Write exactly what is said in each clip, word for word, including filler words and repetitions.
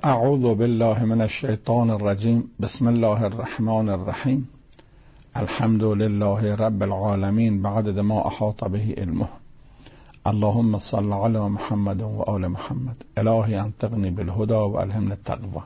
اعوذ بالله من الشیطان الرجیم. بسم الله الرحمن الرحیم. الحمد لله رب العالمین بعدد ما احاط به علمه. اللهم صل علی محمد و آل محمد. الهی انطقنی بالهدى و الهمنا التقوی.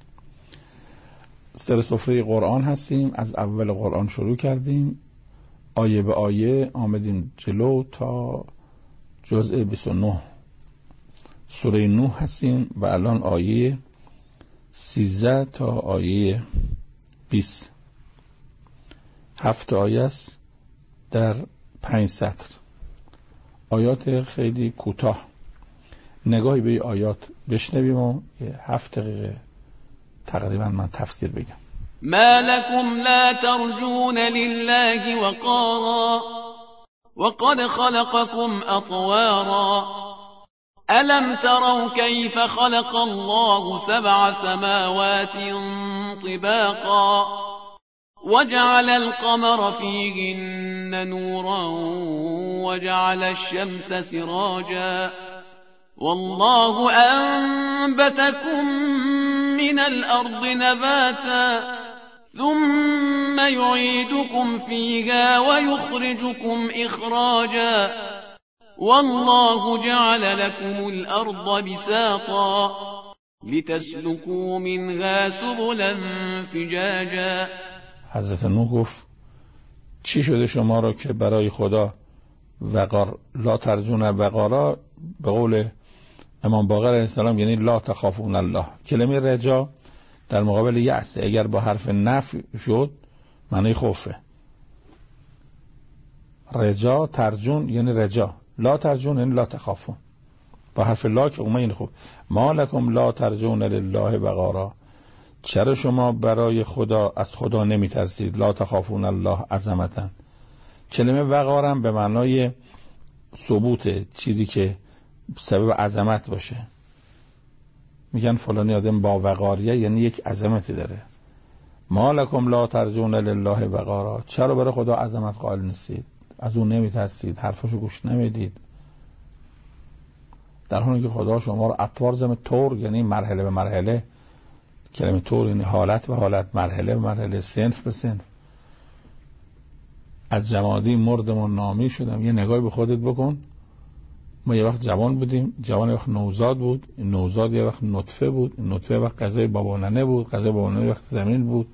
سر سفره قرآن هستیم. از اول قرآن شروع کردیم، آیه به آیه آمدیم جلو تا جزء بیست و نه سوره نوح هستیم و الان آیه سیزده تا آیه بیست. هفت آیه است در پنج سطر. آیات خیلی کوتاه. نگاهی به آیات بشنویم و یه هفت دقیقه تقریبا من تفسیر بگم. ما لكم لا ترجون لله وقارا وقد خلقكم أطوارا ألم تروا كيف خلق الله سبع سماوات طباقا وجعل القمر فيهن نورا وجعل الشمس سراجا والله أنبتكم من الأرض نباتا ثم يعيدكم فيها ويخرجكم إخراجا والله جعل لكم الأرض بساطا لتسلكوا منها سبلا فجاجا. حضرت نوح گفت چی شده شما را که برای خدا وقار لا ترجون وقارا، به قول امام باقر علیه السلام یعنی لا تخافون الله. کلمه رجا در مقابل یأس اگر با حرف نفی شد معنی خوفه. رجا ترجون یعنی رجا، لا ترجون یعنی لا تخافون. با حرف لا که اومد یعنی خوف. ما لکم لا ترجون لله وقارا، چرا شما برای خدا از خدا نمی ترسید؟ لا تخافون الله عظمتن. کلمه وقارم به معنای ثبوت، چیزی که سبب عظمت باشه. میگن فلانی آدم با وقاریه یعنی یک عظمتی داره. ما لکم لا ترجون لله وقارا، چرا برای خدا عظمت قائل نیستید؟ از اون نمی ترسید، حرفاشو گوش نمیدید، در حالی که خدا شما رو اطوار زمین طور یعنی مرحله به مرحله. کلمه طور یعنی حالت به حالت، مرحله به مرحله، صنف به صنف. از جمادی مردم و نامی شدم. یه نگاهی به خودت بکن. ما یه وقت جوان بودیم، جوان یه وقت نوزاد بود، این نوزاد یه وقت نطفه بود، این نطفه یه وقت غذای بابا ننه بود، غذای بابا ننه یه وقت زمین بود.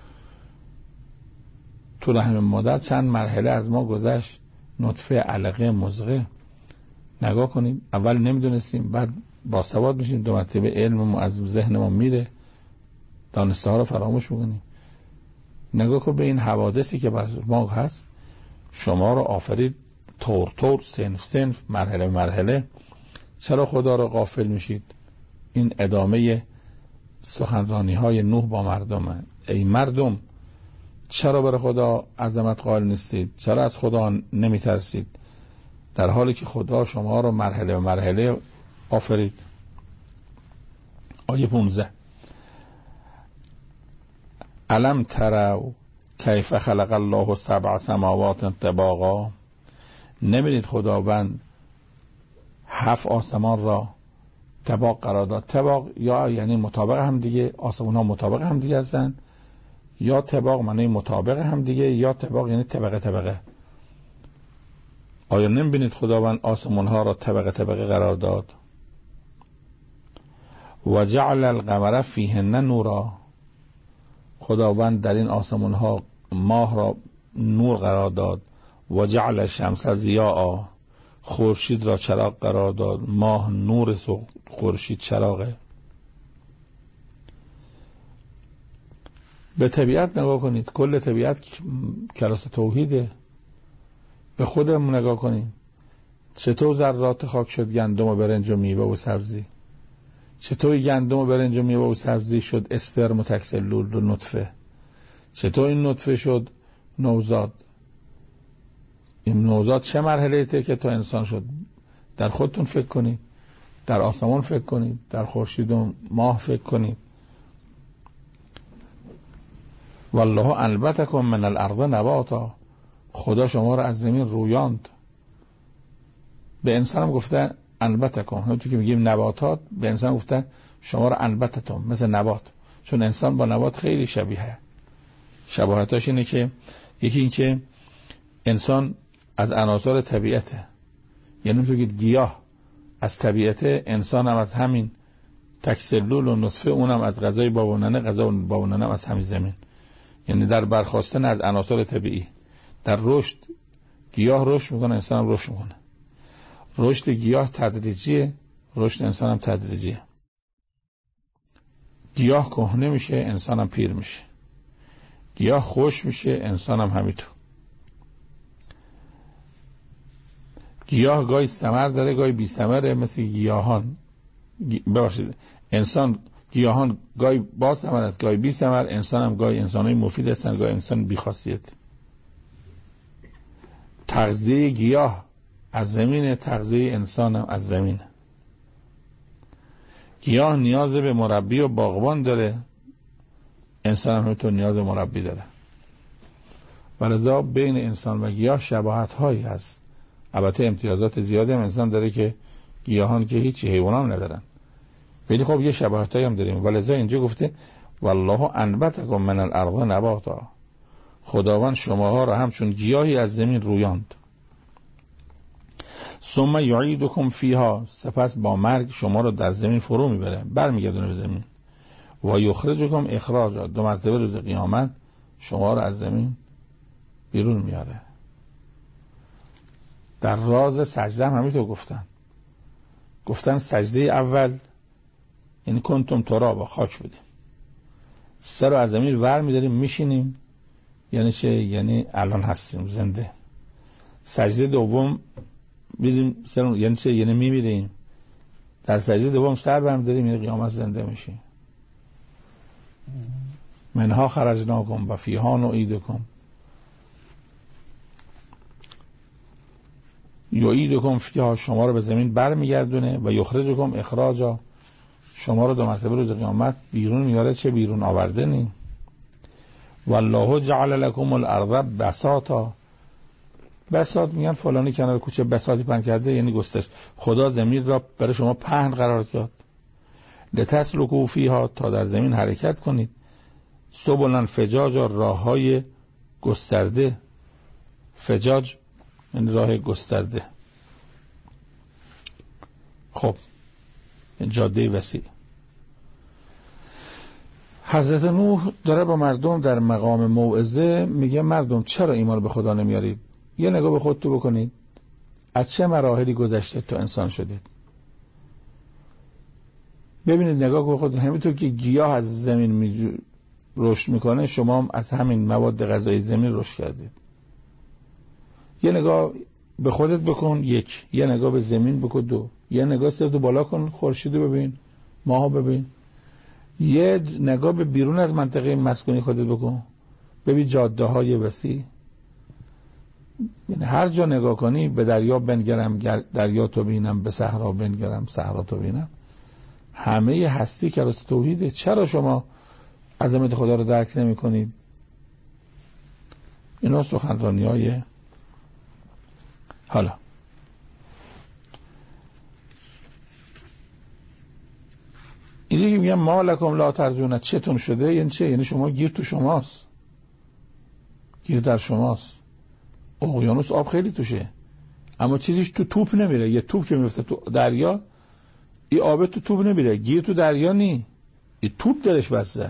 تو رحم مادر چند مرحله از ما گذشت. نطفه، علقه، مضغه. نگاه کنیم، اول نمیدونستیم، بعد باسواد میشیم، دو مرتبه علم ما از ذهن ما میره، دانسته ها رو فراموش میکنیم. نگاه کن به این حوادثی که بر ما هست. شما رو آفرید طور طور، صنف صنف، مرحله مرحله. چرا خدا رو غافل میشید؟ این ادامه سخنرانی های نوح با مردمه. ای مردم، چرا برای خدا عظمت قائل نیستید؟ چرا از خدا نمیترسید؟ در حالی که خدا شما رو مرحله و مرحله آفرید. آیه پانزده. الم تروا کیف خلق الله سبع سماوات طباقا، نبینید خداوند هفت آسمان را طباق قرار داد. طباق یا یعنی مطابق هم دیگه، آسمان ها مطابق هم دیگه هستن، یا طباق معنی مطابق هم دیگه، یا طباق یعنی طبقه طبقه. آیا نمیبینید خداوند آسمان ها را طبقه طبقه قرار داد؟ و جعل القمر فیهن نورا، خداوند در این آسمان ها ماه را نور قرار داد. و جعل الشمس ضیاء، خورشید را چراغ قرار داد. ماه نور، خورشید چراغه. به طبیعت نگاه کنید. کل طبیعت کلاس توحیده. به خودمون نگاه کنیم. چطور ذرات خاک شد گندم و برنج و میوه و سبزی؟ چطور گندم و برنج و میوه و سبزی شد اسپرم و تکسلول و نطفه؟ چطور این نطفه شد نوزاد؟ این نوزاد چه مرحله ته که تا انسان شد؟ در خودتون فکر کنید، در آسمان فکر کنید، در خورشید و ماه فکر کنید. والله انبتکم من الارض نباتا، خدا شما را از زمین رویاند. به انسان هم گفتن انبتکم، همونطور که میگیم نباتات، به انسان گفتن شما رو انبتتم، مثل نبات، چون انسان با نبات خیلی شبیه. شباهتاش اینه که یکی این که انسان از عناصر طبیعته، یعنی تو که گیاه از طبیعت، انسان هم از همین تکسلول و نطفه، اونم از غذای بابونانه، غذا بابونانه هم از همین زمین، یعنی در برخواستن از عناصر طبیعی. در رشد گیاه رشد میکنه، انسان هم رشد میکنه. رشد گیاه تدریجیه، رشد انسان هم تدریجیه. گیاه کهنه میشه، انسان هم پیر میشه. گیاه خوش میشه، انسان هم همینطور. گیاه گاهی ثمر داره، گاهی بی ثمره، مثل گیاهان. ببخشید، انسان گیاهان گاهی با ثمر است، گاهی بی ثمر. انسان هم گاهی انسانای مفید هستن، گاهی انسان بی خاصیت. تغذیه گیاه از زمین، تغذیه انسان هم از زمین. گیاه نیاز به مربی و باغبان داره، انسان هم همینطور نیاز به مربی داره. ولذا بین انسان و گیاه شباهت هایی هست. البته امتیازات زیادی هم انسان داره که گیاهان که هیچی، حیوانان ندارن، ولی خب یه شباهت هایی هم داریم. ولذا اینجا گفته والله انبتکم من الارض نباتا، خداوند شماها را همچون گیاهی از زمین رویاند. ثم یعیدکم فیها، سپس با مرگ شما رو در زمین فرو میبره، برمیگردونه به زمین. و یخرجکم اخراجا، دو مرتبه روز قیامت شما رو از زمین بیرون میاره. در راز سجده هم همینطور گفتن. گفتن سجده اول یعنی کنتم ترابا، خاک بودیم، سر رو از زمین ور میداریم میشینیم، یعنی چه؟ یعنی الان هستیم زنده. سجده دوم میدیم سر، یعنی چه؟ یعنی میمیریم. در سجده دوم سر برمیداریم، یعنی قیامت زنده میشیم. منها خرجناکم و فیها نعیدکم یعیدکم فیها، شما رو به زمین برمیگردونه. و یخرجکم اخراجا، شما رو دو مرتبه روز قیامت بیرون میاره. چه بیرون آوردنی؟ والله جعل لكم الارض بساطا، بساط میگن فلانی کنار کوچه بساطی پهن کرده، یعنی گسترش. خدا زمین را برای شما پهن قرار داد. لتسلکوا فیها، تا در زمین حرکت کنید. سبلا فجاجا، راههای گسترده. فجاج یعنی راه گسترده. خب جاده وسیع. حضرت نوح داره با مردم در مقام موعظه میگه مردم چرا ایمان به خدا نمیارید؟ یه نگاه به خودتون بکنید، از چه مراحلی گذشته تا انسان شدید. ببینید، نگاه به خود. همینطور که گیاه از زمین می رشد میکنه، شما هم از همین مواد غذایی زمین رشد کردید. یه نگاه به خودت بکن، یک. یه نگاه به زمین بکن، دو. یه نگاه صرف بالا کن، خورشیدو ببین، ماهو ببین. یه نگاه به بیرون از منطقه مسکونی خودت بکن، ببین جاده های وسیع. یعنی هر جا نگاه کنی، به دریا بنگرم دریا تو بینم، به صحرا بنگرم صحرا تو بینم. همه هستی که راست توحیده. چرا شما عظمت خدا رو درک نمی کنید؟ اینا سخنرانی های. حالا اینجا که میگم ما لکم لا ترجون، چتون شده؟ یعنی چه؟ یعنی شما گیر تو شماست، گیر در شماست. اقیانوس آب خیلی توشه، اما چیزیش تو توپ نمیره. یه توپ که میفته تو دریا، این آب تو توپ نمیره. گیر تو دریا نی، این توپ درش بسته.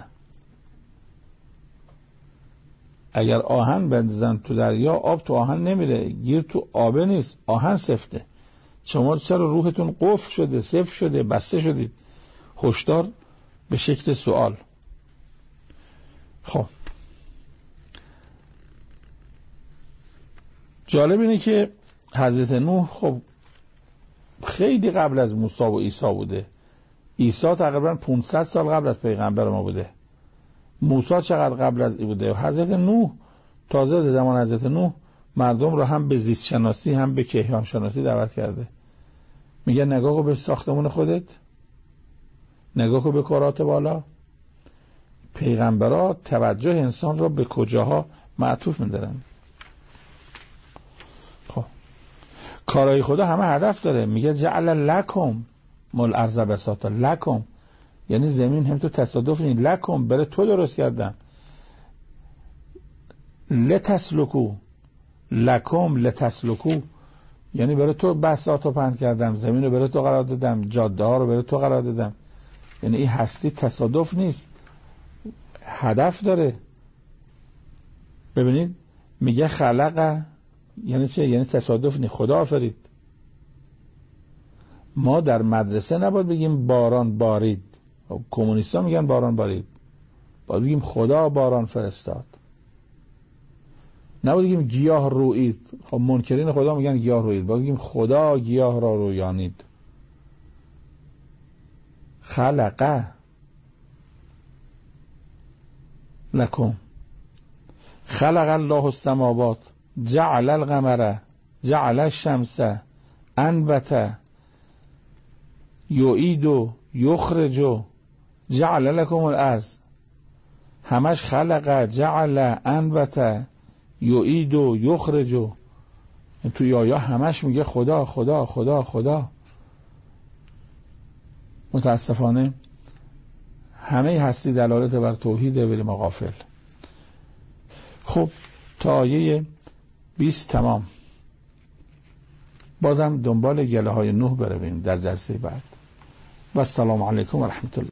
اگر آهن بندازن تو دریا، آب تو آهن نمیره. گیر تو آبه نیست، آهن سفته. شما چرا روحتون قفل شده، سفت شده، بسته شدید؟ هشدار به شکل سوال. خب جالب اینه که حضرت نوح خب خیلی قبل از موسی و عیسی بوده. عیسی تقریبا پانصد سال قبل از پیغمبر ما بوده. موسی چقدر قبل از این بوده؟ حضرت نوح تازه زمان حضرت نوح مردم رو هم به زیست شناسی هم به کیهان شناسی دعوت کرده. میگه نگاه به ساختمون خودت، نگاه به کرات بالا. پیغمبرها توجه انسان را به کجاها معطوف می‌دارن. خب کارهای خدا همه هدف داره. میگه جعل لکم مل ارض بساطا، لکم یعنی زمین هم تو تصادف نیست. لکم برای تو درست کردم. لتسلکو، لکم لتسلکو یعنی برای تو بساط رو پهن کردم، زمین رو برای تو قرار دادم، جاده ها رو برای تو قرار دادم. یعنی این هستی تصادف نیست، هدف داره. ببینید میگه خلق یعنی چه؟ یعنی تصادف نیست، خدا آفرید. ما در مدرسه نباید بگیم باران بارید، کمونیستا میگن باران بارید، باید بگیم خدا باران فرستاد. نباید بگیم گیاه رویید، خب منکرین خدا میگن گیاه رویید، باید بگیم خدا گیاه را رویانید. خلقه لکم، خلق الله السماوات، جعل القمر، جعل الشمس، انبت، یعید و یخرج، جعل لکم الارض. همش خلق، جعل، انبت، یعید و یخرج. توی آیا همش میگه خدا خدا خدا خدا. متاسفانه همه هستی دلالت بر توحیده ولی ما غافل. خب تا آیه بیست تمام. بازم دنبال گله های نوح برویم در جلسه بعد. و السلام علیکم و رحمت الله.